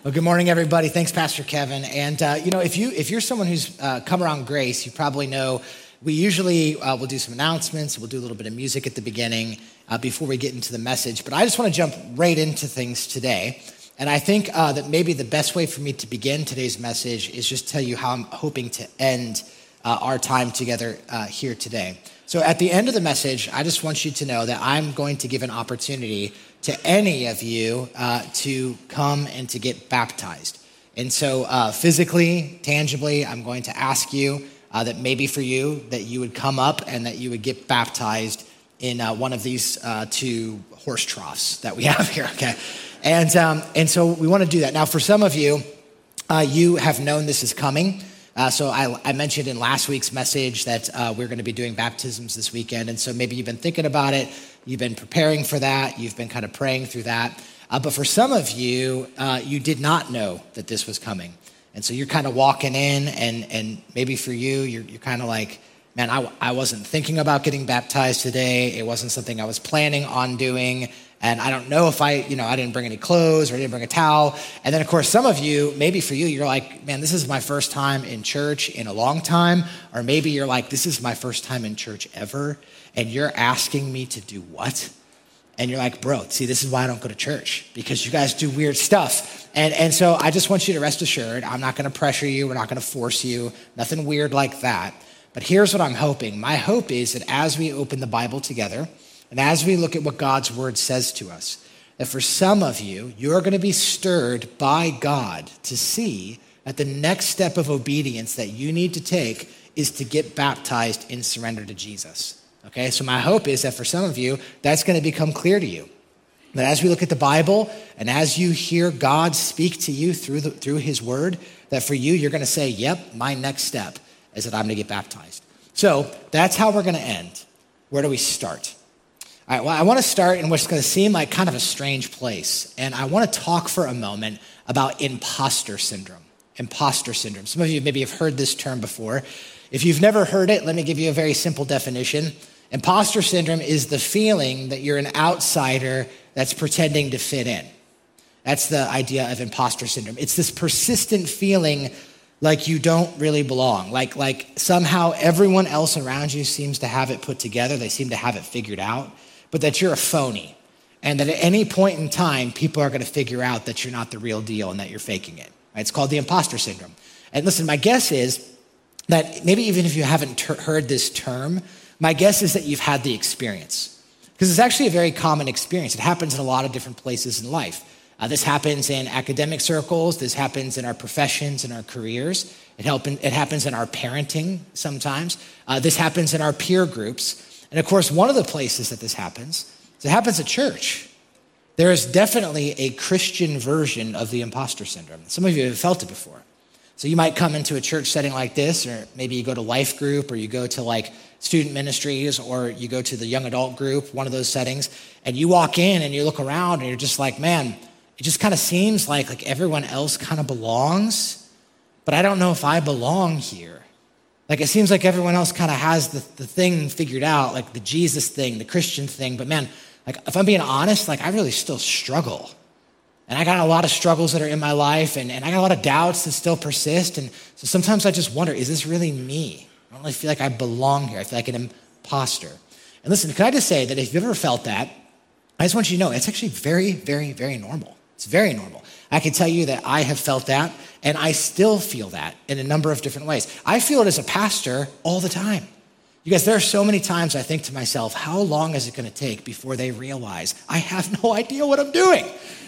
Well, good morning, everybody. Thanks, Pastor Kevin. And if you're someone who's come around Grace, you probably know we usually will do some announcements. We'll do a little bit of music at the beginning before we get into the message. But I just want to jump right into things today. And I think that maybe the best way for me to begin today's message is just tell you how I'm hoping to end our time together here today. So at the end of the message, I just want you to know that I'm going to give an opportunity to any of you to come and to get baptized. And so physically, tangibly, I'm going to ask you that maybe for you, that you would come up and that you would get baptized in one of these two horse troughs that we have here, okay? And so we want to do that. Now, for some of you, you have known this is coming. So I mentioned in last week's message that we're going to be doing baptisms this weekend. And so maybe you've been thinking about it. You've been preparing for that. You've been kind of praying through that. But for some of you, you did not know that this was coming. And so you're kind of walking in and maybe for you, you're kind of like, man, I wasn't thinking about getting baptized today. It wasn't something I was planning on doing. And I don't know if I didn't bring any clothes or I didn't bring a towel. And then, of course, some of you, maybe for you, you're like, man, this is my first time in church in a long time. Or maybe you're like, this is my first time in church ever. And you're asking me to do what? And you're like, bro, see, this is why I don't go to church, because you guys do weird stuff. And so I just want you to rest assured, I'm not going to pressure you. We're not going to force you. Nothing weird like that. But here's what I'm hoping. My hope is that as we open the Bible together, and as we look at what God's word says to us, that for some of you, you're going to be stirred by God to see that the next step of obedience that you need to take is to get baptized in surrender to Jesus. Okay, so my hope is that for some of you, that's going to become clear to you. That as we look at the Bible and as you hear God speak to you through his word, that for you, you're going to say, yep, my next step is that I'm going to get baptized. So that's how we're going to end. Where do we start? All right, well, I want to start in what's going to seem like kind of a strange place. And I want to talk for a moment about imposter syndrome. Imposter syndrome. Some of you maybe have heard this term before. If you've never heard it, let me give you a very simple definition. Imposter syndrome is the feeling that you're an outsider that's pretending to fit in. That's the idea of imposter syndrome. It's this persistent feeling like you don't really belong, like somehow everyone else around you seems to have it put together. They seem to have it figured out, but that you're a phony, and that at any point in time, people are going to figure out that you're not the real deal and that you're faking it. Right? It's called the imposter syndrome. And listen, my guess is that maybe even if you haven't heard this term, my guess is that you've had the experience, because it's actually a very common experience. It happens in a lot of different places in life. This happens in academic circles. This happens in our professions and our careers. It happens in our parenting sometimes. This happens in our peer groups. And of course, one of the places that this happens is it happens at church. There is definitely a Christian version of the imposter syndrome. Some of you have felt it before. So you might come into a church setting like this, or maybe you go to life group, or you go to like student ministries, or you go to the young adult group, one of those settings, and you walk in and you look around and you're just like, man, it just kind of seems like everyone else kind of belongs, but I don't know if I belong here. Like it seems like everyone else kind of has the thing figured out, like the Jesus thing, the Christian thing. But man, like if I'm being honest, like I really still struggle. And I got a lot of struggles that are in my life, and I got a lot of doubts that still persist. And so sometimes I just wonder, is this really me? I don't really feel like I belong here. I feel like an imposter. And listen, can I just say that if you've ever felt that, I just want you to know it's actually very, very, very normal. It's very normal. I can tell you that I have felt that, and I still feel that in a number of different ways. I feel it as a pastor all the time. You guys, there are so many times I think to myself, how long is it going to take before they realize I have no idea what I'm doing?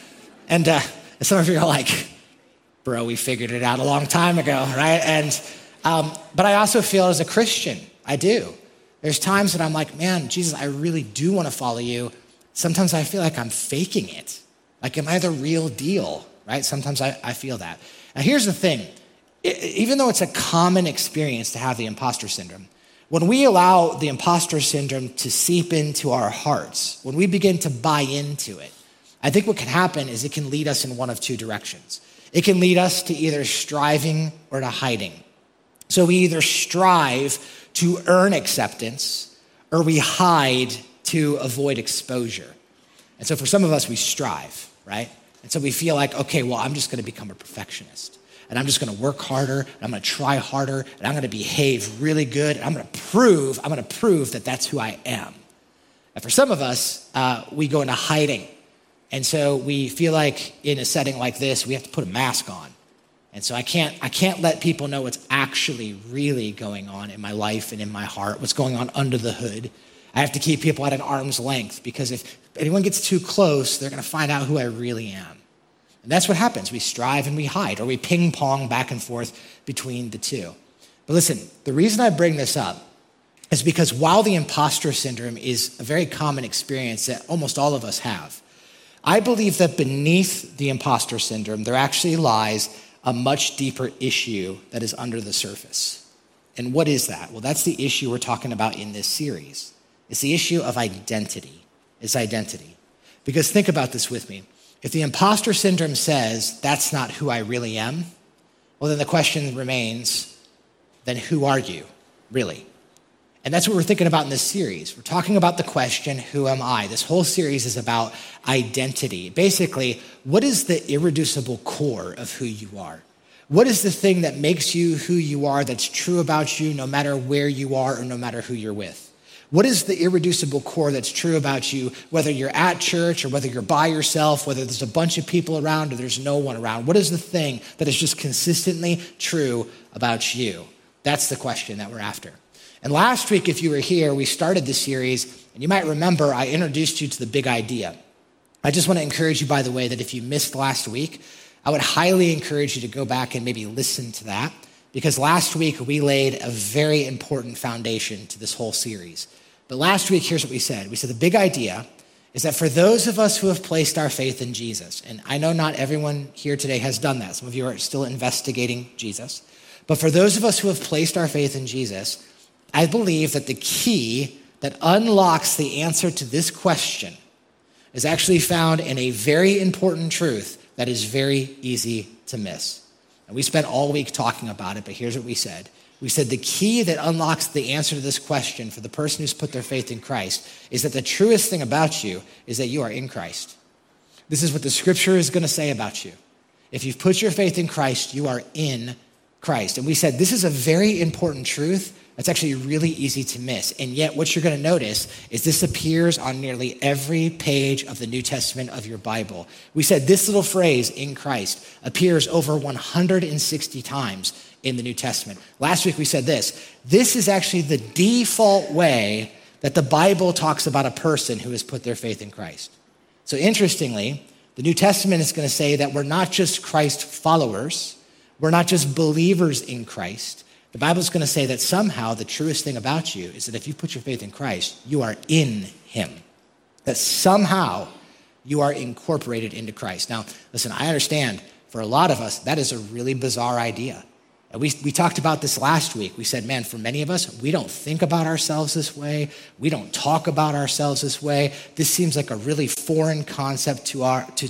And some of you are like, bro, we figured it out a long time ago, right? And but I also feel as a Christian, I do. There's times that I'm like, man, Jesus, I really do want to follow you. Sometimes I feel like I'm faking it. Like, am I the real deal, right? Sometimes I feel that. Now, here's the thing. Even though it's a common experience to have the imposter syndrome, when we allow the imposter syndrome to seep into our hearts, when we begin to buy into it, I think what can happen is it can lead us in one of two directions. It can lead us to either striving or to hiding. So we either strive to earn acceptance or we hide to avoid exposure. And so for some of us, we strive, right? And so we feel like, okay, well, I'm just going to become a perfectionist. And I'm just going to work harder, and I'm going to try harder, and I'm going to behave really good, and I'm going to prove that that's who I am. And for some of us, we go into hiding. And so we feel like in a setting like this, we have to put a mask on. And so I can't let people know what's actually really going on in my life and in my heart, what's going on under the hood. I have to keep people at an arm's length, because if anyone gets too close, they're going to find out who I really am. And that's what happens. We strive and we hide, or we ping pong back and forth between the two. But listen, the reason I bring this up is because while the imposter syndrome is a very common experience that almost all of us have, I believe that beneath the imposter syndrome, there actually lies a much deeper issue that is under the surface. And what is that? Well, that's the issue we're talking about in this series. It's the issue of identity. It's identity. Because think about this with me. If the imposter syndrome says, that's not who I really am, well, then the question remains, then who are you, really? And that's what we're thinking about in this series. We're talking about the question, who am I? This whole series is about identity. Basically, what is the irreducible core of who you are? What is the thing that makes you who you are, that's true about you no matter where you are or no matter who you're with? What is the irreducible core that's true about you, whether you're at church or whether you're by yourself, whether there's a bunch of people around or there's no one around? What is the thing that is just consistently true about you? That's the question that we're after. And last week, if you were here, we started this series, and you might remember I introduced you to the big idea. I just want to encourage you, by the way, that if you missed last week, I would highly encourage you to go back and maybe listen to that, because last week we laid a very important foundation to this whole series. But last week, here's what we said. We said the big idea is that for those of us who have placed our faith in Jesus, and I know not everyone here today has done that. Some of you are still investigating Jesus. But for those of us who have placed our faith in Jesus, I believe that the key that unlocks the answer to this question is actually found in a very important truth that is very easy to miss. And we spent all week talking about it, but here's what we said. We said the key that unlocks the answer to this question for the person who's put their faith in Christ is that the truest thing about you is that you are in Christ. This is what the scripture is going to say about you. If you've put your faith in Christ, you are in Christ. And we said this is a very important truth that's actually really easy to miss. And yet what you're going to notice is this appears on nearly every page of the New Testament of your Bible. We said this little phrase, in Christ, appears over 160 times in the New Testament. Last week we said this. This is actually the default way that the Bible talks about a person who has put their faith in Christ. So interestingly, the New Testament is going to say that we're not just Christ followers. We're not just believers in Christ. The Bible is going to say that somehow the truest thing about you is that if you put your faith in Christ, you are in him. That somehow you are incorporated into Christ. Now, listen, I understand for a lot of us, that is a really bizarre idea. And we talked about this last week. We said, man, for many of us, we don't think about ourselves this way. We don't talk about ourselves this way. This seems like a really foreign concept to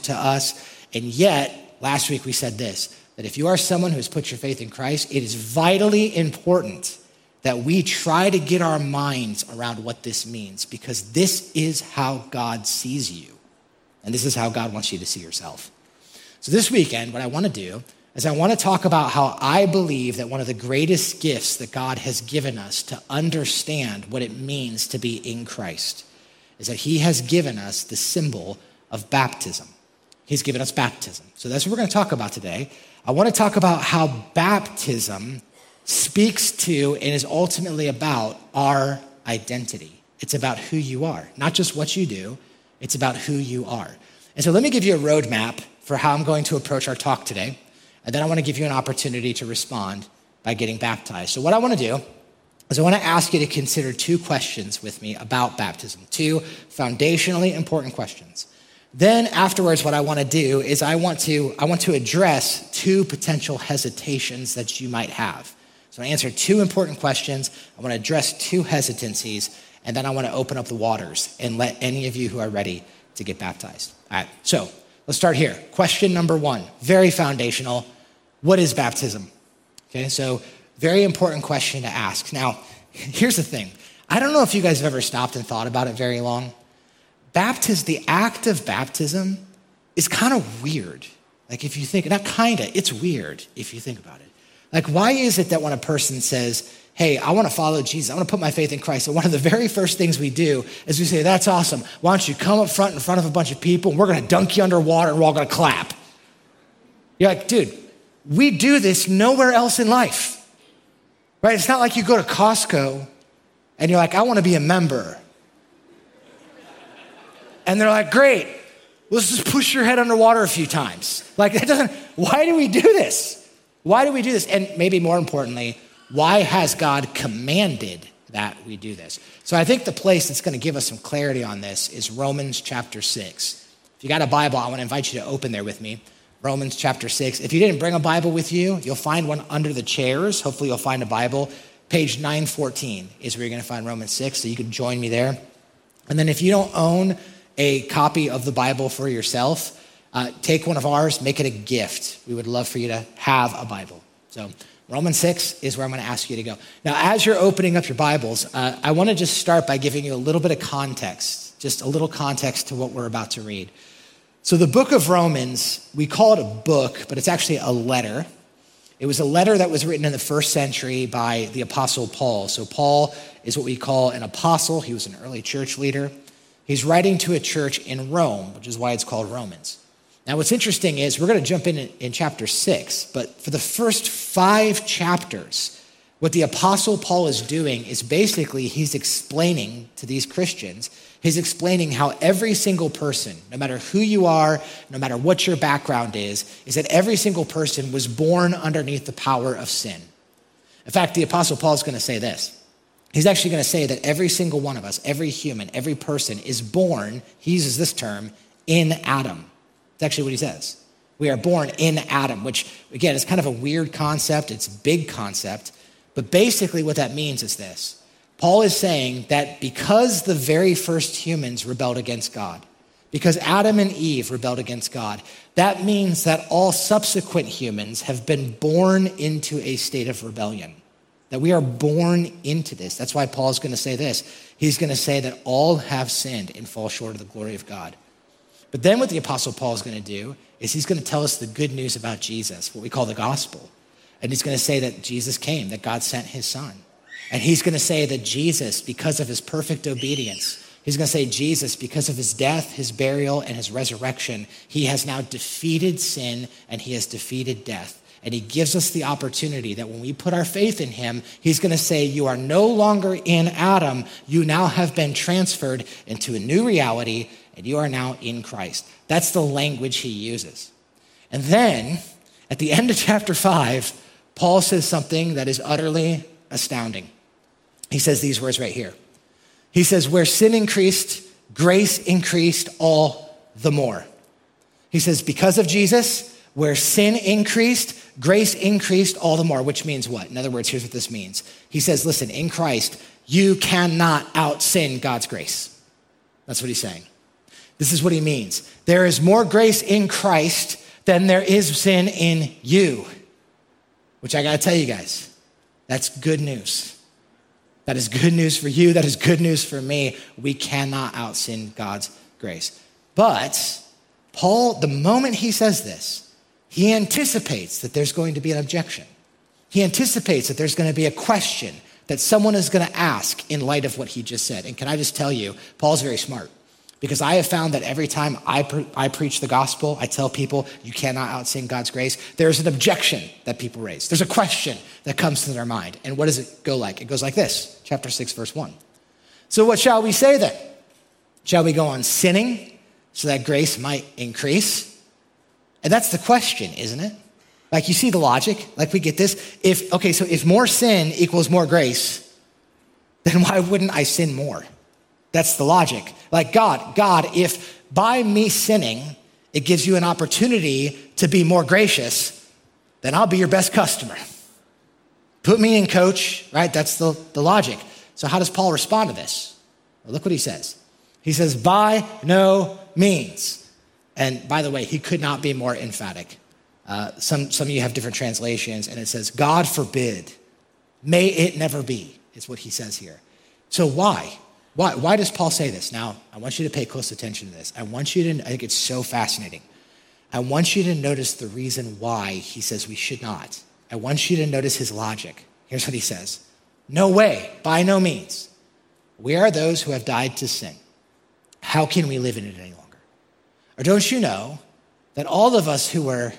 us. And yet, last week we said this, that if you are someone who has put your faith in Christ, it is vitally important that we try to get our minds around what this means, because this is how God sees you. And this is how God wants you to see yourself. So this weekend, what I want to do is I want to talk about how I believe that one of the greatest gifts that God has given us to understand what it means to be in Christ is that he has given us the symbol of baptism. He's given us baptism. So that's what we're going to talk about today. I want to talk about how baptism speaks to and is ultimately about our identity. It's about who you are, not just what you do. It's about who you are. And so let me give you a roadmap for how I'm going to approach our talk today. And then I want to give you an opportunity to respond by getting baptized. So what I want to do is I want to ask you to consider two questions with me about baptism, two foundationally important questions. Then afterwards, what I want to do is I want to address two potential hesitations that you might have. So I answer two important questions. I want to address two hesitancies, and then I want to open up the waters and let any of you who are ready to get baptized. All right, so let's start here. Question number one, very foundational. What is baptism? Okay, so very important question to ask. Now, here's the thing. I don't know if you guys have ever stopped and thought about it very long. The act of baptism is kind of weird. Like if you think, not kinda, it's weird if you think about it. Like why is it that when a person says, hey, I want to follow Jesus, I want to put my faith in Christ, so one of the very first things we do is we say, that's awesome. Why don't you come up front in front of a bunch of people and we're going to dunk you underwater and we're all going to clap. You're like, dude, we do this nowhere else in life, right? It's not like you go to Costco and you're like, I want to be a member. And they're like, great, let's just push your head underwater a few times. Like that doesn't, why do we do this? Why do we do this? And maybe more importantly, why has God commanded that we do this? So I think the place that's going to give us some clarity on this is Romans chapter 6. If you got a Bible, I want to invite you to open there with me. Romans chapter 6. If you didn't bring a Bible with you, you'll find one under the chairs. Hopefully you'll find a Bible. Page 914 is where you're going to find Romans 6, so you can join me there. And then if you don't own a copy of the Bible for yourself, take one of ours, make it a gift. We would love for you to have a Bible. So Romans 6 is where I'm going to ask you to go. Now, as you're opening up your Bibles, I want to just start by giving you a little bit of context, just a little context to what we're about to read. So the book of Romans, we call it a book, but it's actually a letter. It was a letter that was written in the first century by the Apostle Paul. So Paul is what we call an apostle. He was an early church leader. He's writing to a church in Rome, which is why it's called Romans. Now, what's interesting is we're going to jump in chapter 6, but for the first 5 chapters, what the Apostle Paul is doing is basically he's explaining to these Christians, he's explaining how every single person, no matter who you are, no matter what your background is that every single person was born underneath the power of sin. In fact, the Apostle Paul is going to say this. He's actually going to say that every single one of us, every human, every person is born, he uses this term, in Adam. That's actually what he says. We are born in Adam, which, again, is kind of a weird concept. It's a big concept. But basically what that means is this. Paul is saying that because the very first humans rebelled against God, because Adam and Eve rebelled against God, that means that all subsequent humans have been born into a state of rebellion, that we are born into this. That's why Paul's going to say this. He's going to say that all have sinned and fall short of the glory of God. But then what the Apostle Paul is going to do is he's going to tell us the good news about Jesus, what we call the gospel. And he's going to say that Jesus came, that God sent his son. And he's going to say that Jesus, because of his perfect obedience, he's going to say Jesus, because of his death, his burial, and his resurrection, he has now defeated sin and he has defeated death. And he gives us the opportunity that when we put our faith in him, he's going to say, you are no longer in Adam. You now have been transferred into a new reality, and you are now in Christ. That's the language he uses. And then, at the end of chapter 5, Paul says something that is utterly astounding. He says these words right here. He says, where sin increased, grace increased all the more. He says, because of Jesus, where sin increased, grace increased all the more, which means what? In other words, here's what this means. He says, listen, in Christ, you cannot out-sin God's grace. That's what he's saying. This is what he means. There is more grace in Christ than there is sin in you, which I got to tell you guys, that's good news. That is good news for you. That is good news for me. We cannot out-sin God's grace. But Paul, the moment he says this, he anticipates that there's going to be an objection. He anticipates that there's going to be a question that someone is going to ask in light of what he just said. And can I just tell you, Paul's very smart. Because I have found that every time I preach the gospel, I tell people you cannot out-sin God's grace, there's an objection that people raise. There's a question that comes to their mind. And what does it go like? It goes like this, chapter 6, verse 1. So what shall we say then? Shall we go on sinning so that grace might increase? And that's the question, isn't it? Like, you see the logic? Like, we get this. So if more sin equals more grace, then why wouldn't I sin more? That's the logic. Like, God, if by me sinning, it gives you an opportunity to be more gracious, then I'll be your best customer. Put me in, coach, right? That's the logic. So how does Paul respond to this? Well, look what he says. He says, by no means. And by the way, he could not be more emphatic. Some of you have different translations, and it says, God forbid, may it never be, is what he says here. So why? Why does Paul say this? Now, I want you to pay close attention to this. I think it's so fascinating. I want you to notice the reason why he says we should not. I want you to notice his logic. Here's what he says. No way, by no means. We are those who have died to sin. How can we live in it any longer? Or don't you know that all of us who were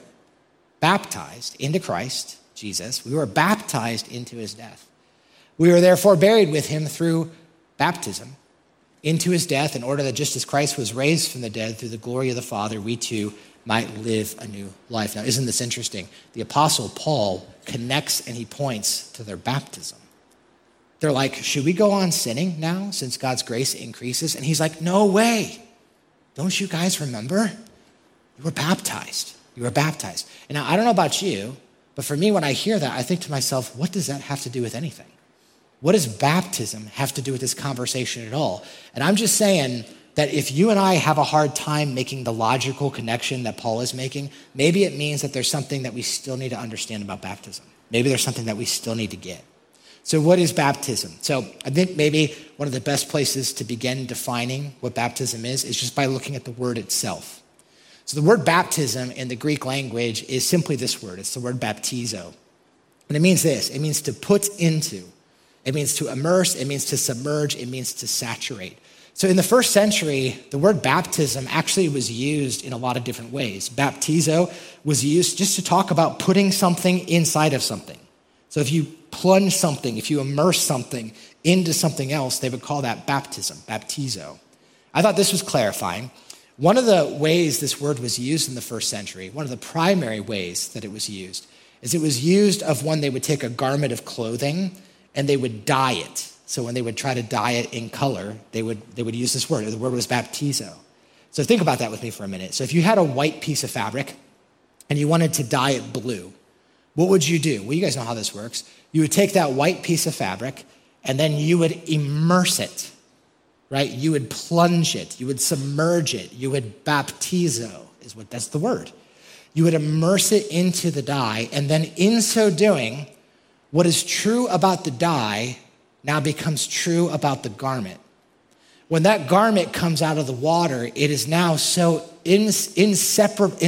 baptized into Christ, Jesus, we were baptized into his death. We were therefore buried with him through baptism into his death, in order that just as Christ was raised from the dead through the glory of the Father, we too might live a new life. Now, isn't this interesting? The Apostle Paul connects and he points to their baptism. They're like, should we go on sinning now since God's grace increases? And he's like, no way. Don't you guys remember? You were baptized. You were baptized. And now, I don't know about you, but for me, when I hear that, I think to myself, what does that have to do with anything? What does baptism have to do with this conversation at all? And I'm just saying that if you and I have a hard time making the logical connection that Paul is making, maybe it means that there's something that we still need to understand about baptism. Maybe there's something that we still need to get. So what is baptism? So I think maybe one of the best places to begin defining what baptism is just by looking at the word itself. So the word baptism in the Greek language is simply this word. It's the word baptizo. And it means this. It means to put into. It means to immerse. It means to submerge. It means to saturate. So in the first century, the word baptism actually was used in a lot of different ways. Baptizo was used just to talk about putting something inside of something. So if you plunge something, if you immerse something into something else, they would call that baptism, baptizo. I thought this was clarifying. One of the ways this word was used in the first century, one of the primary ways that it was used, is it was used of when they would take a garment of clothing and they would dye it. So when they would try to dye it in color, they would use this word. The word was baptizo. So think about that with me for a minute. So if you had a white piece of fabric and you wanted to dye it blue, what would you do? Well, you guys know how this works. You would take that white piece of fabric and then you would immerse it, right? You would plunge it. You would submerge it. You would baptizo, that's the word. You would immerse it into the dye, and then in so doing, what is true about the dye now becomes true about the garment. When that garment comes out of the water, it is now so inseparably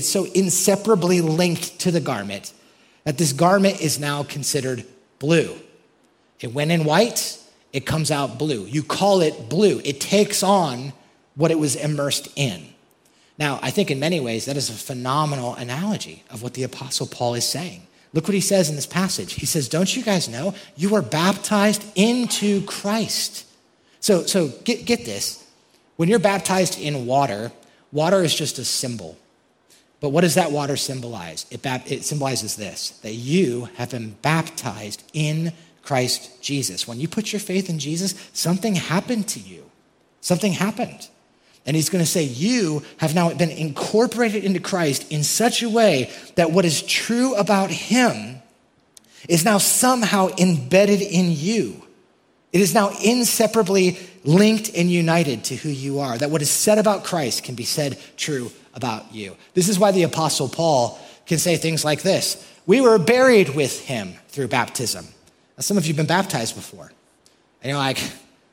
linked to the garment that this garment is now considered blue. It went in white, it comes out blue. You call it blue. It takes on what it was immersed in. Now, I think in many ways that is a phenomenal analogy of what the Apostle Paul is saying. Look what he says in this passage. He says, don't you guys know you were baptized into Christ? So get this. When you're baptized in water, water is just a symbol. But what does that water symbolize? It symbolizes this, that you have been baptized in Christ Jesus. When you put your faith in Jesus, something happened to you. Something happened. And he's going to say, you have now been incorporated into Christ in such a way that what is true about him is now somehow embedded in you. It is now inseparably linked and united to who you are. That what is said about Christ can be said true about you. This is why the Apostle Paul can say things like this. We were buried with him through baptism. Now, some of you have been baptized before. And you're like,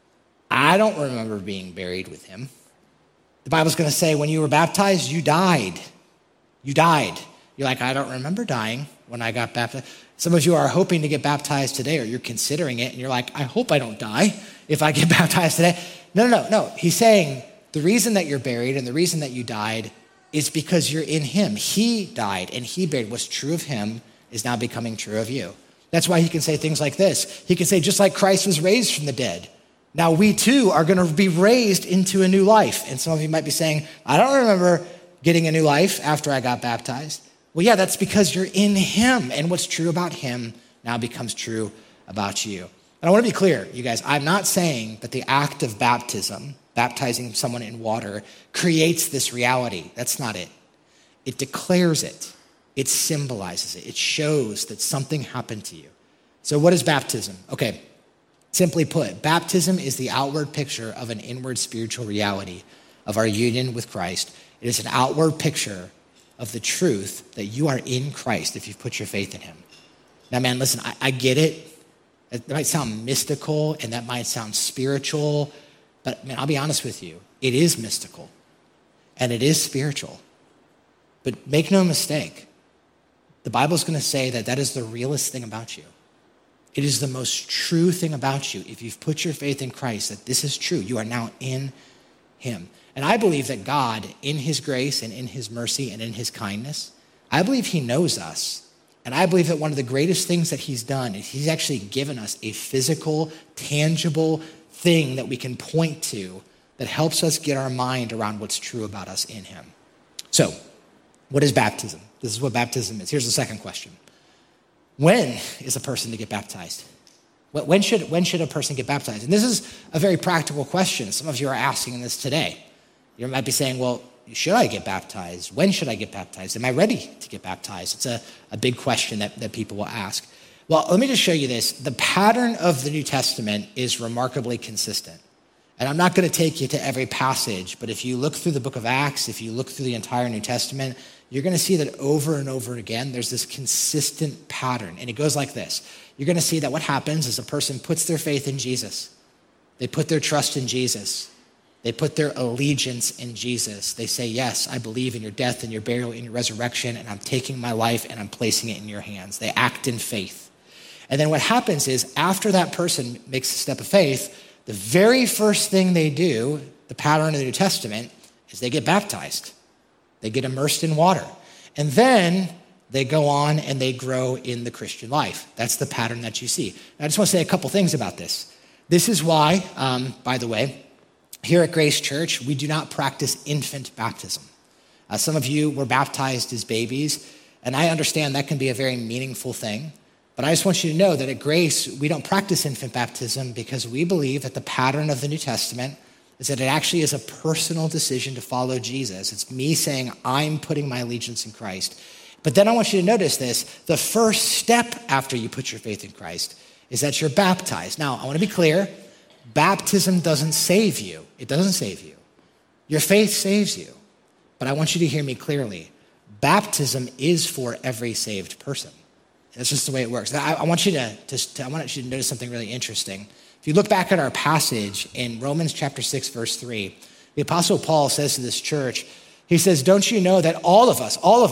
I don't remember being buried with him. The Bible's going to say when you were baptized, you died. You died. You're like, I don't remember dying when I got baptized. Some of you are hoping to get baptized today, or you're considering it, and you're like, I hope I don't die if I get baptized today. No. He's saying the reason that you're buried and the reason that you died is because you're in him. He died and he buried. What's true of him is now becoming true of you. That's why he can say things like this. He can say, just like Christ was raised from the dead, now we too are going to be raised into a new life. And some of you might be saying, I don't remember getting a new life after I got baptized. Well, yeah, that's because you're in him, and what's true about him now becomes true about you. And I want to be clear, you guys, I'm not saying that the act of baptism, baptizing someone in water, creates this reality. That's not it. It declares it. It symbolizes it. It shows that something happened to you. So what is baptism? Okay, simply put, baptism is the outward picture of an inward spiritual reality of our union with Christ. It is an outward picture of the truth that you are in Christ if you've put your faith in him. Now, man, listen, I get it. It might sound mystical and that might sound spiritual, but man, I'll be honest with you. It is mystical and it is spiritual. But make no mistake, the Bible's going to say that that is the realest thing about you. It is the most true thing about you. If you've put your faith in Christ, that this is true. You are now in him. And I believe that God, in his grace and in his mercy and in his kindness, I believe he knows us. And I believe that one of the greatest things that he's done is he's actually given us a physical, tangible thing that we can point to that helps us get our mind around what's true about us in him. So, what is baptism? This is what baptism is. Here's the second question. When is a person to get baptized? When should a person get baptized? And this is a very practical question. Some of you are asking this today. You might be saying, well, should I get baptized? When should I get baptized? Am I ready to get baptized? It's a big question that people will ask. Well, let me just show you this. The pattern of the New Testament is remarkably consistent. And I'm not going to take you to every passage, but if you look through the book of Acts, if you look through the entire New Testament, you're going to see that over and over again, there's this consistent pattern. And it goes like this. You're going to see that what happens is a person puts their faith in Jesus. They put their trust in Jesus. They put their allegiance in Jesus. They say, yes, I believe in your death and your burial and your resurrection, and I'm taking my life and I'm placing it in your hands. They act in faith. And then what happens is after that person makes the step of faith, the very first thing they do, the pattern of the New Testament, is they get baptized. They get immersed in water. And then they go on and they grow in the Christian life. That's the pattern that you see. And I just want to say a couple things about this. This is why, by the way, here at Grace Church, we do not practice infant baptism. Some of you were baptized as babies, and I understand that can be a very meaningful thing. But I just want you to know that at Grace, we don't practice infant baptism because we believe that the pattern of the New Testament is that it actually is a personal decision to follow Jesus. It's me saying, I'm putting my allegiance in Christ. But then I want you to notice this. The first step after you put your faith in Christ is that you're baptized. Now, I want to be clear. Baptism doesn't save you. It doesn't save you. Your faith saves you. But I want you to hear me clearly. Baptism is for every saved person. That's just the way it works. Now, I want you to notice something really interesting. If you look back at our passage in Romans chapter 6, verse 3, the Apostle Paul says to this church, he says, don't you know that all of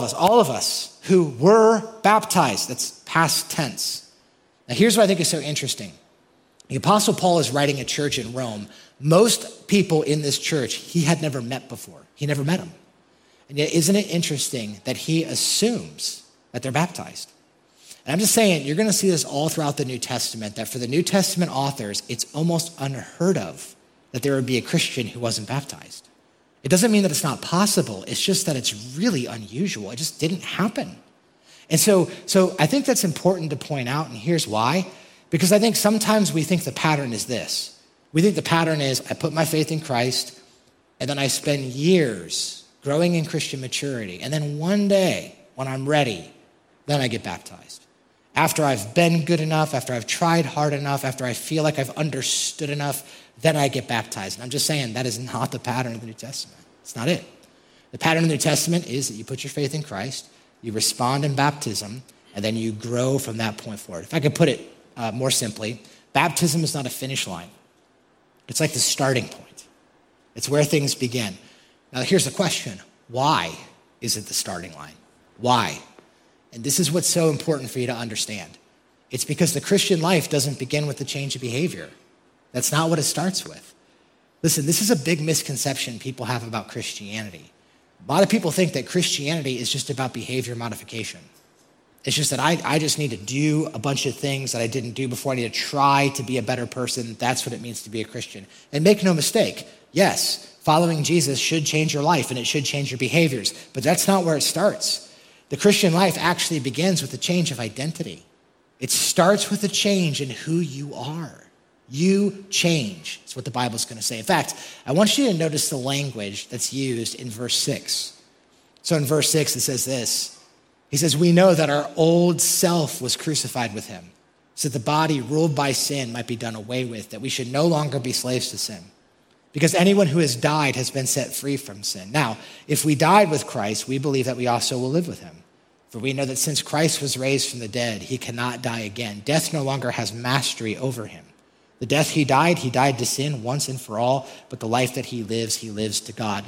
us who were baptized, that's past tense. Now, here's what I think is so interesting. The Apostle Paul is writing a church in Rome. Most people in this church he had never met before. He never met them. And yet, isn't it interesting that he assumes that they're baptized? And I'm just saying, you're going to see this all throughout the New Testament, that for the New Testament authors, it's almost unheard of that there would be a Christian who wasn't baptized. It doesn't mean that it's not possible. It's just that it's really unusual. It just didn't happen. And so I think that's important to point out, and here's why. Because I think sometimes we think the pattern is this. We think the pattern is I put my faith in Christ, and then I spend years growing in Christian maturity, and then one day, when I'm ready, then I get baptized. After I've been good enough, after I've tried hard enough, after I feel like I've understood enough, then I get baptized. And I'm just saying that is not the pattern of the New Testament. It's not it. The pattern of the New Testament is that you put your faith in Christ, you respond in baptism, and then you grow from that point forward. If I could put it more simply, baptism is not a finish line. It's like the starting point. It's where things begin. Now, here's the question. Why is it the starting line? Why? And this is what's so important for you to understand. It's because the Christian life doesn't begin with the change of behavior. That's not what it starts with. Listen, this is a big misconception people have about Christianity. A lot of people think that Christianity is just about behavior modification. It's just that I just need to do a bunch of things that I didn't do before. I need to try to be a better person. That's what it means to be a Christian. And make no mistake, yes, following Jesus should change your life and it should change your behaviors, but that's not where it starts. The Christian life actually begins with a change of identity. It starts with a change in who you are. You change. That's what the Bible's going to say. In fact, I want you to notice the language that's used in verse 6. So in verse 6, it says this. He says, we know that our old self was crucified with him, so that the body ruled by sin might be done away with, that we should no longer be slaves to sin. Because anyone who has died has been set free from sin. Now, if we died with Christ, we believe that we also will live with him. For we know that since Christ was raised from the dead, he cannot die again. Death no longer has mastery over him. The death he died to sin once and for all, but the life that he lives to God. Now,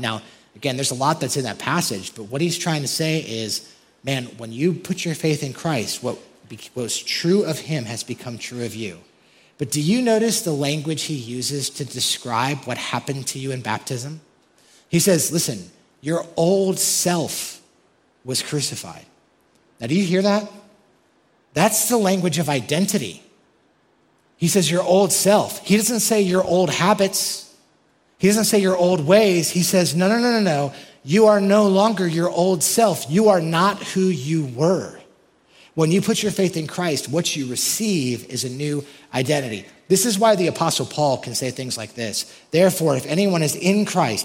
Again, there's a lot that's in that passage, but what he's trying to say is, man, when you put your faith in Christ, what was true of him has become true of you. But do you notice the language he uses to describe what happened to you in baptism? He says, listen, your old self was crucified. Now, do you hear that? That's the language of identity. He says your old self. He doesn't say your old habits. He doesn't say your old ways. He says, no. You are no longer your old self. You are not who you were. When you put your faith in Christ, what you receive is a new identity. This is why the Apostle Paul can say things like this. Therefore, if anyone is in Christ,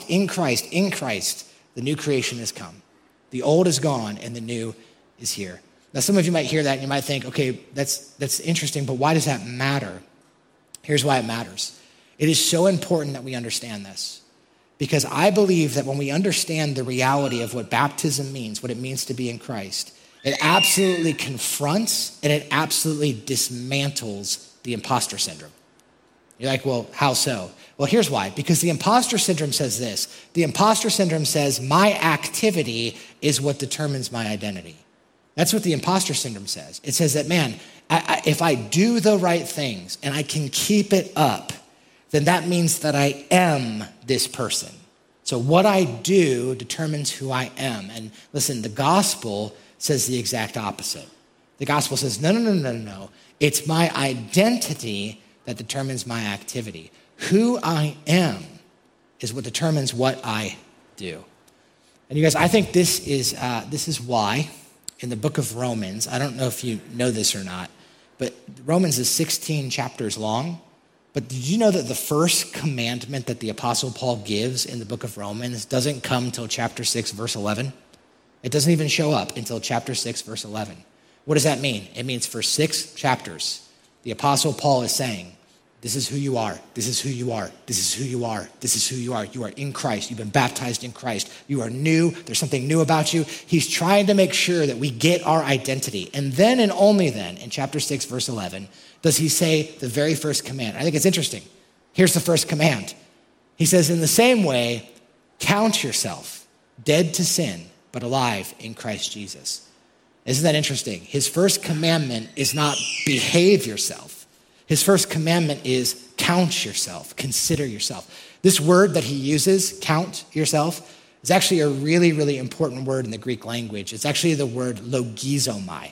the new creation has come. The old is gone and the new is here. Now, some of you might hear that and you might think, okay, that's interesting, but why does that matter? Here's why it matters. It is so important that we understand this, because I believe that when we understand the reality of what baptism means, what it means to be in Christ, it absolutely confronts and it absolutely dismantles the imposter syndrome. You're like, well, how so? Well, here's why. Because the imposter syndrome says this. The imposter syndrome says my activity is what determines my identity. That's what the imposter syndrome says. It says that, man, if I do the right things and I can keep it up, then that means that I am this person. So what I do determines who I am. And listen, the gospel says the exact opposite. The gospel says, no. It's my identity that determines my activity. Who I am is what determines what I do. And you guys, I think this is why in the book of Romans, I don't know if you know this or not, but Romans is 16 chapters long. But did you know that the first commandment that the Apostle Paul gives in the book of Romans doesn't come till chapter 6, verse 11? It doesn't even show up until chapter 6, verse 11. What does that mean? It means for 6 chapters, the Apostle Paul is saying, this is who you are, this is who you are, this is who you are, this is who you are. You are in Christ. You've been baptized in Christ. You are new. There's something new about you. He's trying to make sure that we get our identity. And then and only then, in chapter 6, verse 11, does he say the very first command. I think it's interesting. Here's the first command. He says, in the same way, count yourself dead to sin, but alive in Christ Jesus. Isn't that interesting? His first commandment is not behave yourself. His first commandment is count yourself, consider yourself. This word that he uses, count yourself, is actually a really, really important word in the Greek language. It's actually the word logizomai.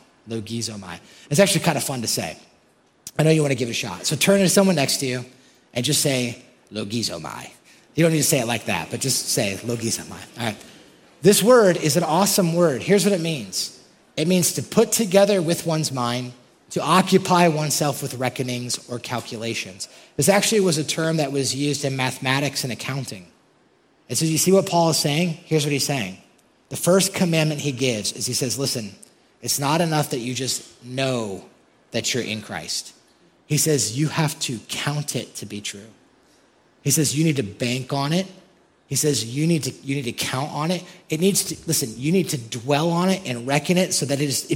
It's actually kind of fun to say. I know you want to give it a shot. So turn to someone next to you and just say logizomai. You don't need to say it like that, but just say logizomai. All right. This word is an awesome word. Here's what it means. It means to put together with one's mind, to occupy oneself with reckonings or calculations. This actually was a term that was used in mathematics and accounting. And so you see what Paul is saying? Here's what he's saying. The first commandment he gives is he says, listen, it's not enough that you just know that you're in Christ. He says you have to count it to be true. He says you need to bank on it. He says you need to count on it. You need to dwell on it and reckon it so that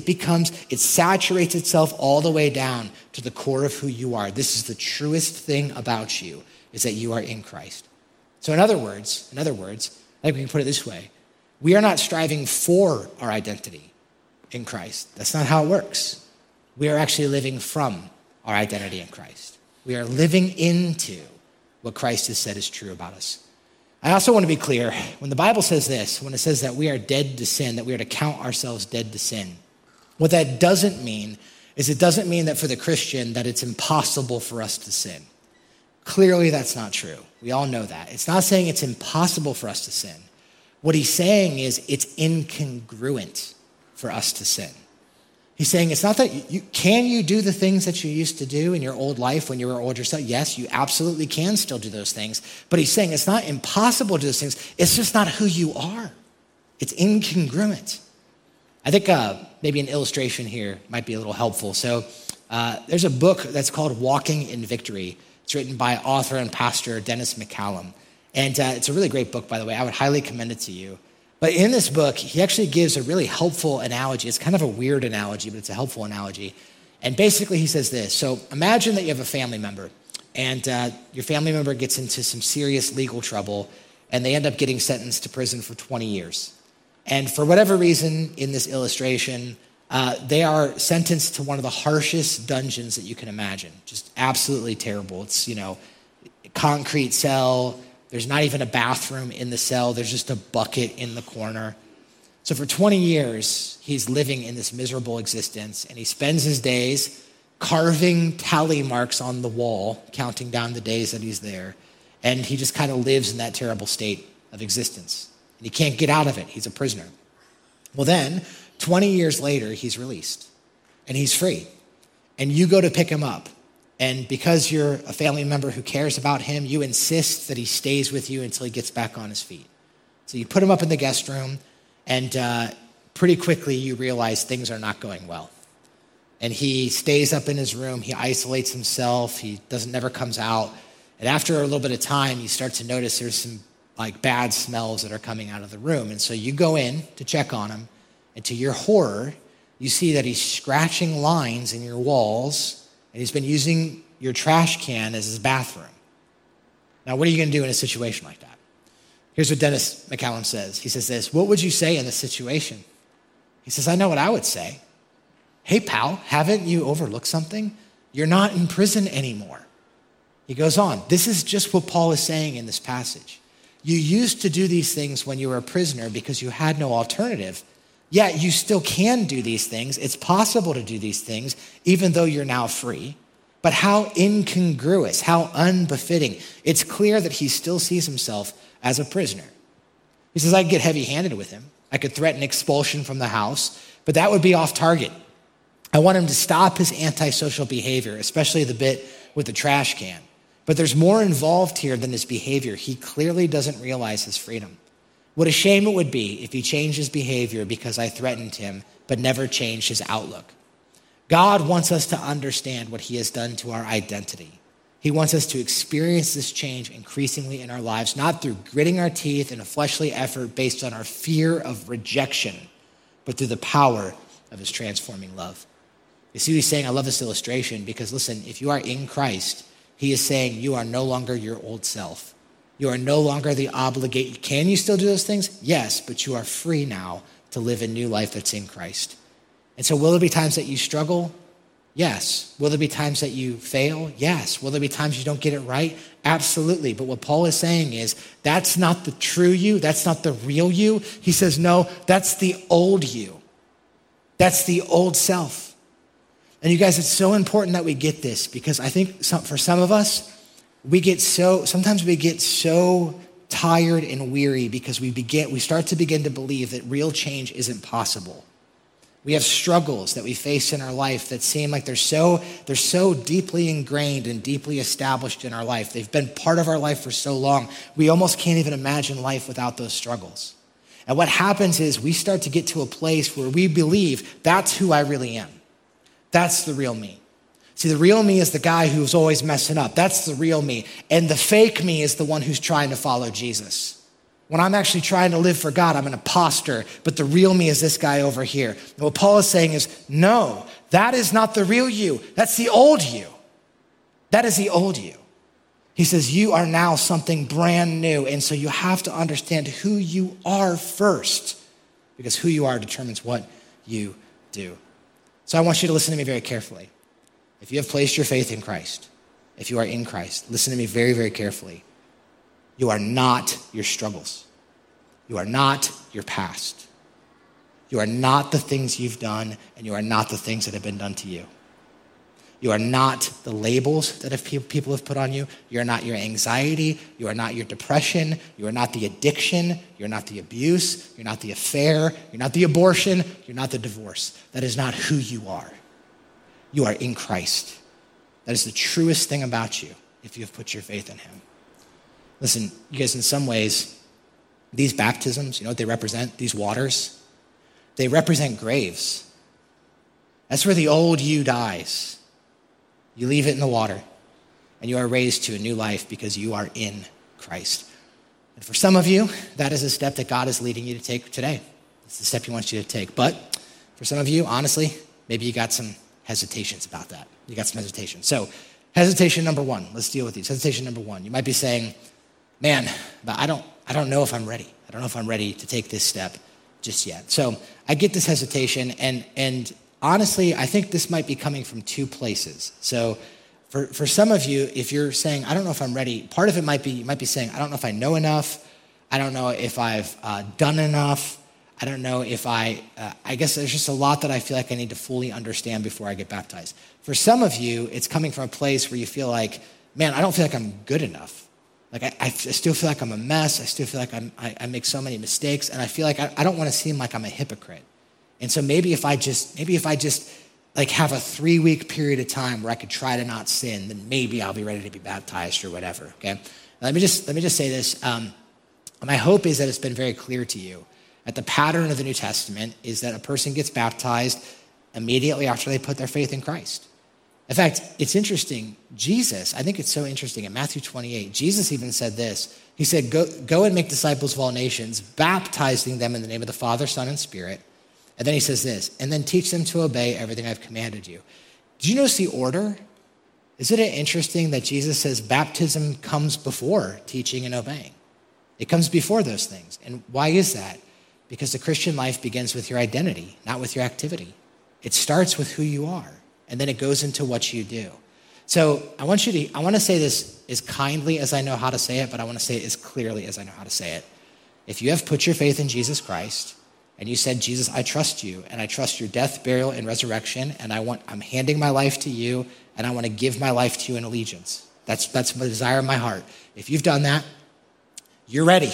it saturates itself all the way down to the core of who you are. This is the truest thing about you, is that you are in Christ. So in other words, I think we can put it this way. We are not striving for our identity in Christ. That's not how it works. We are actually living from our identity in Christ. We are living into what Christ has said is true about us. I also want to be clear, when the Bible says this, when it says that we are dead to sin, that we are to count ourselves dead to sin, what that doesn't mean is it doesn't mean that for the Christian that it's impossible for us to sin. Clearly, that's not true. We all know that. It's not saying it's impossible for us to sin. What he's saying is it's incongruent for us to sin. He's saying it's not that can you do the things that you used to do in your old life when you were older self? Yes, you absolutely can still do those things. But he's saying it's not impossible to do those things. It's just not who you are. It's incongruent. I think maybe an illustration here might be a little helpful. So there's a book that's called Walking in Victory. It's written by author and pastor Dennis McCallum. And it's a really great book, by the way. I would highly commend it to you. But in this book, he actually gives a really helpful analogy. It's kind of a weird analogy, but it's a helpful analogy. And basically he says this. So imagine that you have a family member, and your family member gets into some serious legal trouble, and they end up getting sentenced to prison for 20 years. And for whatever reason in this illustration, they are sentenced to one of the harshest dungeons that you can imagine. Just absolutely terrible. It's, concrete cell. There's not even a bathroom in the cell. There's just a bucket in the corner. So for 20 years, he's living in this miserable existence, and he spends his days carving tally marks on the wall, counting down the days that he's there. And he just kind of lives in that terrible state of existence. And he can't get out of it. He's a prisoner. Well then, 20 years later, he's released and he's free. And you go to pick him up. And because you're a family member who cares about him, you insist that he stays with you until he gets back on his feet. So you put him up in the guest room, and pretty quickly you realize things are not going well. And he stays up in his room. He isolates himself. He never comes out. And after a little bit of time, you start to notice there's some bad smells that are coming out of the room. And so you go in to check on him. And to your horror, you see that he's scratching lines in your walls, and he's been using your trash can as his bathroom. Now, what are you going to do in a situation like that? Here's what Dennis McCallum says. He says this: what would you say in this situation? He says, I know what I would say. Hey, pal, haven't you overlooked something? You're not in prison anymore. He goes on. This is just what Paul is saying in this passage. You used to do these things when you were a prisoner because you had no alternative. Yet you still can do these things. It's possible to do these things, even though you're now free. But how incongruous, how unbefitting. It's clear that he still sees himself as a prisoner. He says, I could get heavy-handed with him. I could threaten expulsion from the house, but that would be off target. I want him to stop his antisocial behavior, especially the bit with the trash can. But there's more involved here than his behavior. He clearly doesn't realize his freedom. What a shame it would be if he changed his behavior because I threatened him, but never changed his outlook. God wants us to understand what he has done to our identity. He wants us to experience this change increasingly in our lives, not through gritting our teeth in a fleshly effort based on our fear of rejection, but through the power of his transforming love. You see, he's saying, I love this illustration because, listen, if you are in Christ, he is saying you are no longer your old self. You are no longer the obligate. Can you still do those things? Yes, but you are free now to live a new life that's in Christ. And so will there be times that you struggle? Yes. Will there be times that you fail? Yes. Will there be times you don't get it right? Absolutely. But what Paul is saying is that's not the true you. That's not the real you. He says, no, that's the old you. That's the old self. And you guys, it's so important that we get this because I think for some of us, sometimes we get so tired and weary because we start to begin to believe that real change isn't possible. We have struggles that we face in our life that seem like they're so deeply ingrained and deeply established in our life. They've been part of our life for so long, we almost can't even imagine life without those struggles. And what happens is we start to get to a place where we believe that's who I really am. That's the real me. See, the real me is the guy who's always messing up. That's the real me. And the fake me is the one who's trying to follow Jesus. When I'm actually trying to live for God, I'm an imposter, but the real me is this guy over here. And what Paul is saying is, no, that is not the real you. That's the old you. That is the old you. He says, you are now something brand new. And so you have to understand who you are first, because who you are determines what you do. So I want you to listen to me very carefully. If you have placed your faith in Christ, if you are in Christ, listen to me very, very carefully. You are not your struggles. You are not your past. You are not the things you've done, and you are not the things that have been done to you. You are not the labels that people have put on you. You are not your anxiety. You are not your depression. You are not the addiction. You're not the abuse. You're not the affair. You're not the abortion. You're not the divorce. That is not who you are. You are in Christ. That is the truest thing about you if you have put your faith in him. Listen, you guys, in some ways, these baptisms, you know what they represent? These waters, they represent graves. That's where the old you dies. You leave it in the water, and you are raised to a new life because you are in Christ. And for some of you, that is a step that God is leading you to take today. It's the step he wants you to take. But for some of you, honestly, maybe you got some hesitations about that. You got some hesitation. So hesitation number one, let's deal with these. Hesitation number one, you might be saying, man, but I don't know if I'm ready. I don't know if I'm ready to take this step just yet. So I get this hesitation, and honestly, I think this might be coming from two places. So for some of you, if you're saying, I don't know if I'm ready, part of it might be, you might be saying, I don't know if I know enough. I don't know if I've done enough. I don't know if I guess there's just a lot that I feel like I need to fully understand before I get baptized. For some of you, it's coming from a place where you feel like, man, I don't feel like I'm good enough. Like I still feel like I'm a mess. I still feel like I make so many mistakes, and I feel like I don't want to seem like I'm a hypocrite. And so maybe if I just like have a 3-week period of time where I could try to not sin, then maybe I'll be ready to be baptized or whatever. Okay, let me just say this. My hope is that it's been very clear to you that the pattern of the New Testament is that a person gets baptized immediately after they put their faith in Christ. In fact, it's interesting. Jesus, I think it's so interesting. In Matthew 28, Jesus even said this. He said, go and make disciples of all nations, baptizing them in the name of the Father, Son, and Spirit. And then he says this, and then teach them to obey everything I've commanded you. Did you notice the order? Isn't it interesting that Jesus says baptism comes before teaching and obeying? It comes before those things. And why is that? Because the Christian life begins with your identity, not with your activity. It starts with who you are, and then it goes into what you do. So I want to say this as kindly as I know how to say it, but I want to say it as clearly as I know how to say it. If you have put your faith in Jesus Christ, and you said, Jesus, I trust you, and I trust your death, burial, and resurrection, and I'm handing my life to you, and I want to give my life to you in allegiance. That's the desire of my heart. If you've done that, you're ready.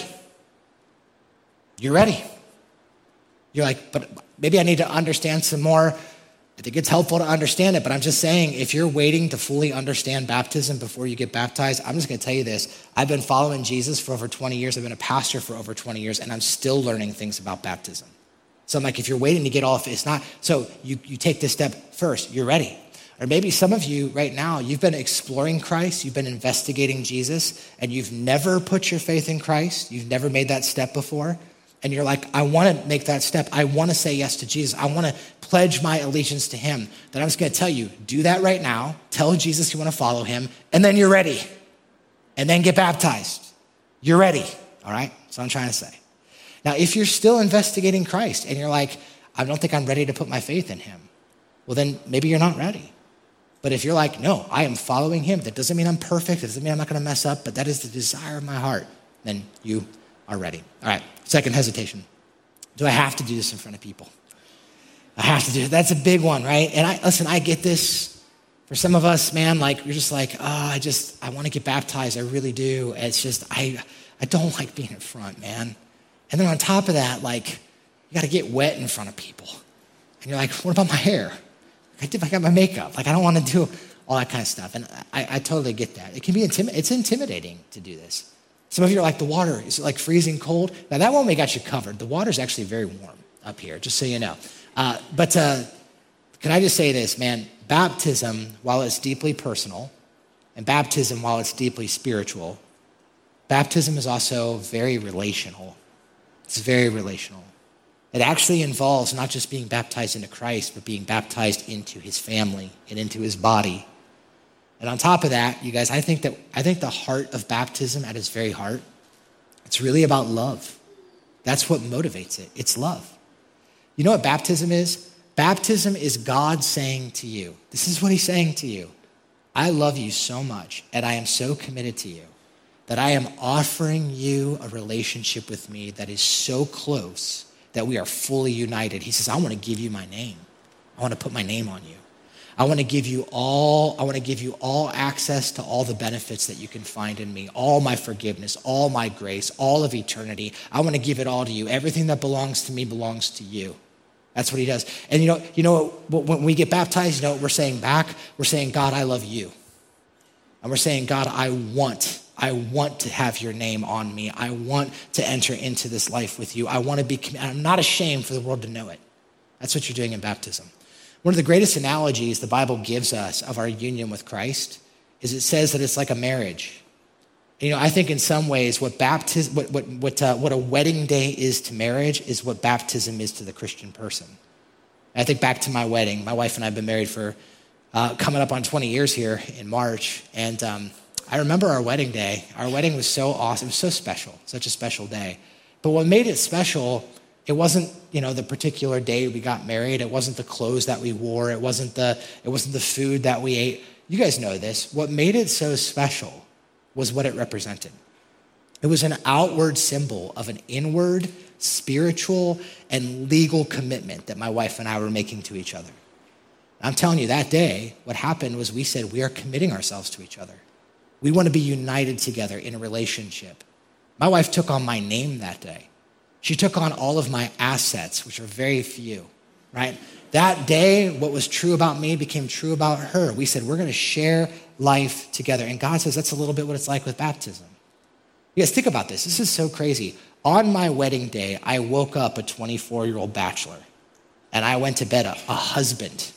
You're ready. You're like, but maybe I need to understand some more. I think it's helpful to understand it, but I'm just saying, if you're waiting to fully understand baptism before you get baptized, I'm just going to tell you this. I've been following Jesus for over 20 years. I've been a pastor for over 20 years, and I'm still learning things about baptism. So I'm like, if you're waiting to get off, it's not. So you take this step first. You're ready. Or maybe some of you right now, you've been exploring Christ. You've been investigating Jesus, and you've never put your faith in Christ. You've never made that step before. And you're like, I want to make that step. I want to say yes to Jesus. I want to pledge my allegiance to him. Then I'm just going to tell you, do that right now. Tell Jesus you want to follow him, and then you're ready. And then get baptized. You're ready, all right? That's what I'm trying to say. Now, if you're still investigating Christ and you're like, I don't think I'm ready to put my faith in him, well, then maybe you're not ready. But if you're like, no, I am following him, that doesn't mean I'm perfect. It doesn't mean I'm not going to mess up, but that is the desire of my heart, then you are ready. All right, second hesitation. Do I have to do this in front of people? I have to do it. That's a big one, right? And I get this. For some of us, man, like you're just like, I want to get baptized. I really do. It's just, I don't like being in front, man. And then on top of that, like, you got to get wet in front of people. And you're like, what about my hair? I got my makeup. Like, I don't want to do all that kind of stuff. And I totally get that. It can be it's intimidating to do this. Some of you are like, the water is like freezing cold. Now, that one we got you covered. The water is actually very warm up here, just so you know. But can I just say this, man? Baptism, while it's deeply personal, and baptism, while it's deeply spiritual, baptism is also very relational. It's very relational. It actually involves not just being baptized into Christ, but being baptized into his family and into his body. And on top of that, you guys, I think the heart of baptism at its very heart, it's really about love. That's what motivates it. It's love. You know what baptism is? Baptism is God saying to you, this is what he's saying to you. I love you so much, and I am so committed to you that I am offering you a relationship with me that is so close that we are fully united. He says, I want to give you my name. I want to put my name on you. I want to give you all access to all the benefits that you can find in me, all my forgiveness, all my grace, all of eternity. I want to give it all to you. Everything that belongs to me belongs to you. That's what he does. And you know when we get baptized, you know what we're saying back? We're saying, God, I love you. And we're saying, God, I want to have your name on me. I want to enter into this life with you. I'm not ashamed for the world to know it. That's what you're doing in baptism. One of the greatest analogies the Bible gives us of our union with Christ is it says that it's like a marriage. You know, I think in some ways what a wedding day is to marriage is what baptism is to the Christian person. And I think back to my wedding. My wife and I have been married for coming up on 20 years here in March. And I remember our wedding day. Our wedding was so awesome. It was so special, such a special day. But what made it special, it wasn't, the particular day we got married. It wasn't the clothes that we wore. It wasn't the food that we ate. You guys know this. What made it so special was what it represented. It was an outward symbol of an inward, spiritual, and legal commitment that my wife and I were making to each other. I'm telling you, that day, what happened was we said, we are committing ourselves to each other. We want to be united together in a relationship. My wife took on my name that day. She took on all of my assets, which are very few, right? That day, what was true about me became true about her. We said, we're going to share life together. And God says that's a little bit what it's like with baptism. You guys, think about this. This is so crazy. On my wedding day, I woke up a 24-year-old bachelor, and I went to bed a husband.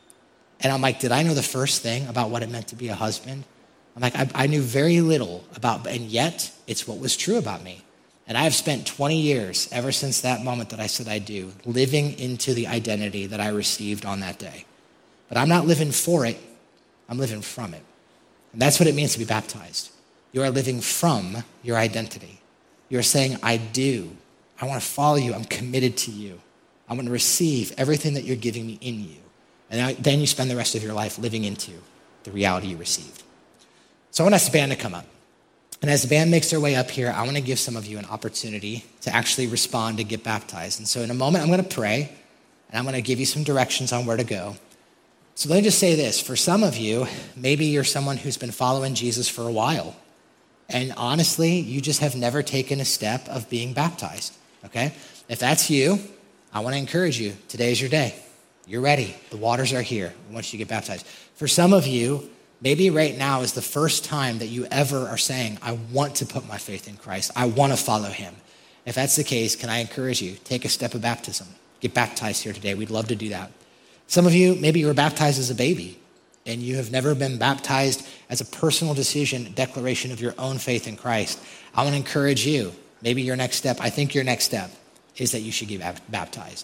And I'm like, did I know the first thing about what it meant to be a husband? I'm like, I knew very little about, and yet it's what was true about me. And I've spent 20 years, ever since that moment that I said I do, living into the identity that I received on that day. But I'm not living for it, I'm living from it. And that's what it means to be baptized. You are living from your identity. You're saying, I do. I want to follow you. I'm committed to you. I want to receive everything that you're giving me in you. And then you spend the rest of your life living into the reality you received. So I want to ask the band to come up. And as the band makes their way up here, I want to give some of you an opportunity to actually respond and get baptized. And so in a moment, I'm going to pray, and I'm going to give you some directions on where to go. So let me just say this. For some of you, maybe you're someone who's been following Jesus for a while. And honestly, you just have never taken a step of being baptized, okay? If that's you, I want to encourage you. Today is your day. You're ready. The waters are here. I want you to get baptized. For some of you, maybe right now is the first time that you ever are saying, I want to put my faith in Christ. I want to follow him. If that's the case, can I encourage you? Take a step of baptism. Get baptized here today. We'd love to do that. Some of you, maybe you were baptized as a baby, and you have never been baptized as a personal decision, declaration of your own faith in Christ. I want to encourage you. Maybe your next step, I think your next step is that you should get baptized.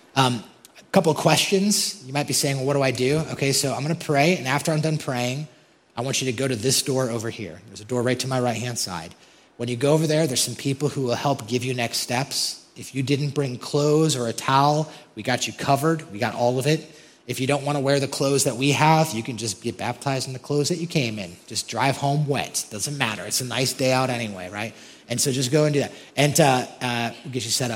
A couple of questions. You might be saying, well, what do I do? Okay, so I'm going to pray, and after I'm done praying, I want you to go to this door over here. There's a door right to my right-hand side. When you go over there, there's some people who will help give you next steps. If you didn't bring clothes or a towel, we got you covered. We got all of it. If you don't want to wear the clothes that we have, you can just get baptized in the clothes that you came in. Just drive home wet. Doesn't matter. It's a nice day out anyway, right? And so just go and do that. And we'll get you set up.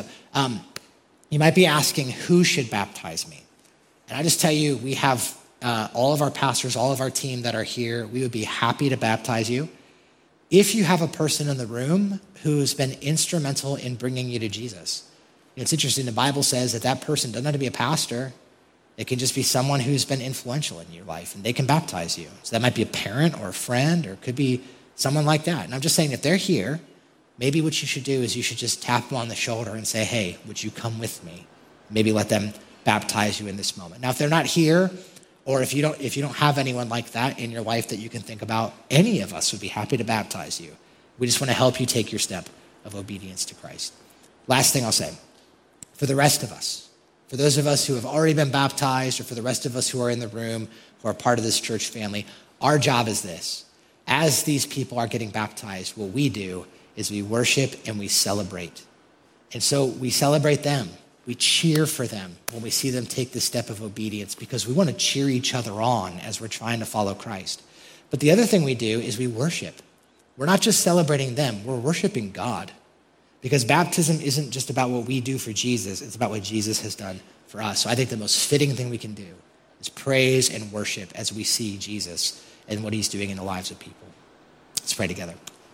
You might be asking, who should baptize me? And I just tell you, we have all of our pastors, all of our team that are here. We would be happy to baptize you. If you have a person in the room who's been instrumental in bringing you to Jesus. It's interesting, the Bible says that that person doesn't have to be a pastor. It can just be someone who's been influential in your life, and they can baptize you. So that might be a parent or a friend, or it could be someone like that. And I'm just saying, if they're here, maybe what you should do is you should just tap them on the shoulder and say, hey, would you come with me? Maybe let them baptize you in this moment. Now, if they're not here, or if you don't have anyone like that in your life that you can think about, any of us would be happy to baptize you. We just want to help you take your step of obedience to Christ. Last thing I'll say, for the rest of us, for those of us who have already been baptized, or for the rest of us who are in the room, who are part of this church family, our job is this. As these people are getting baptized, what we do is we worship and we celebrate. And so we celebrate them. We cheer for them when we see them take the step of obedience, because we want to cheer each other on as we're trying to follow Christ. But the other thing we do is we worship. We're not just celebrating them, we're worshiping God. Because baptism isn't just about what we do for Jesus, it's about what Jesus has done for us. So I think the most fitting thing we can do is praise and worship as we see Jesus and what he's doing in the lives of people. Let's pray together.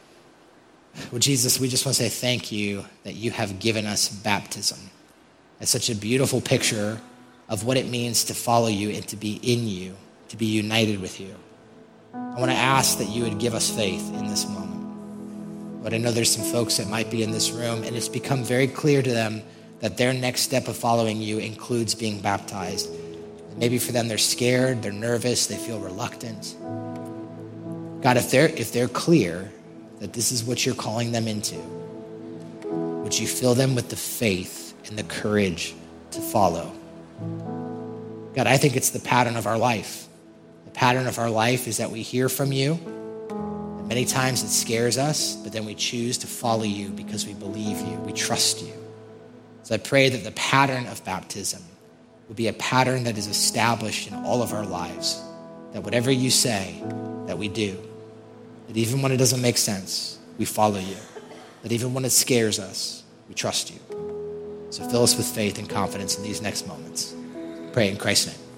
Well, Jesus, we just want to say thank you that you have given us baptism. It's such a beautiful picture of what it means to follow you and to be in you, to be united with you. I want to ask that you would give us faith in this moment. But I know there's some folks that might be in this room, and it's become very clear to them that their next step of following you includes being baptized. Maybe for them, they're scared, they're nervous, they feel reluctant. God, if they're clear that this is what you're calling them into, would you fill them with the faith and the courage to follow? God, I think it's the pattern of our life. The pattern of our life is that we hear from you, and Many times it scares us, but then we choose to follow you because we believe you, we trust you. So I pray that the pattern of baptism will be a pattern that is established in all of our lives, that whatever you say, that we do, that even when it doesn't make sense, we follow you, that even when it scares us, we trust you. So fill us with faith and confidence in these next moments. Pray in Christ's name.